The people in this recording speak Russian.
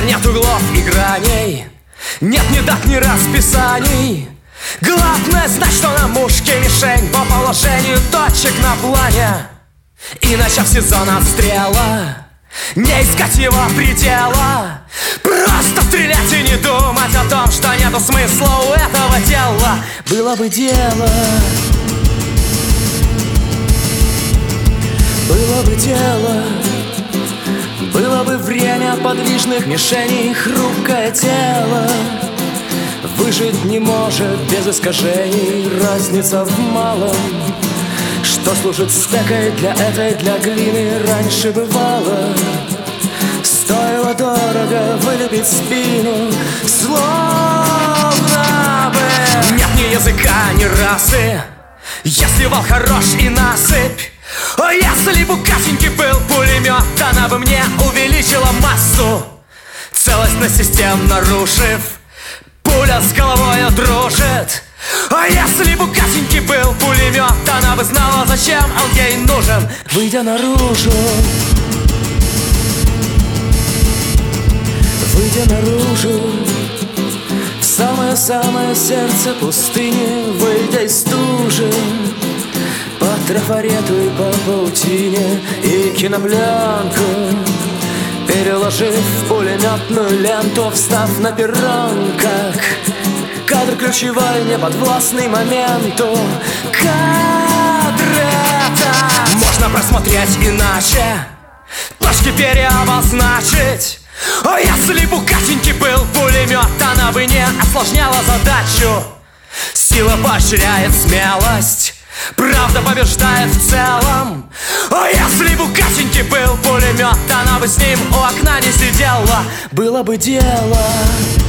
Нет углов и граней, нет ни дат, ни расписаний. Главное знать, что на мушке мишень по положению точек на плане. И начав сезон отстрела, не искать его предела, просто стрелять и не думать о том, что нету смысла у этого дела. Было бы дело, было бы дело, было бы время подвижных мишеней, хрупкое тело выжить не может без искажений. Разница в малом, что служит стекой для этой, для глины. Раньше бывало, стоило дорого вылепить спину, словно бы нет ни языка, ни расы, если вал хорош и насыпь. А если бы у Катеньки был пулемет, она бы мне увеличила массу, целостность систем нарушив. Пуля с головой дружит. А если бы у Катеньки был пулемет, она бы знала, зачем он ей нужен. Выйдя наружу, выйдя наружу, в самое-самое сердце пустыни, выйдя из стужи, по трафарету и по паутине и кинопленку, переложив пулеметную ленту, встав на перрон, как кадр ключевой, неподвластный моменту. Кадр это можно просмотреть иначе, точки переобозначить. А если бы у Катеньки был пулемет, она бы не осложняла задачу. Сила поощряет смелость, правда побеждает в целом. А если бы у Катеньки был пулемет, она бы с ним у окна не сидела. Было бы дело,